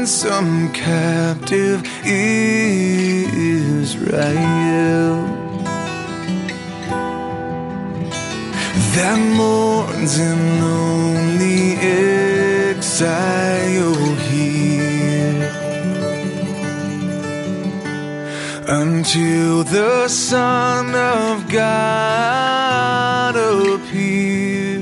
ransom captive Israel that mourns in lonely exile here until the Son of God appears.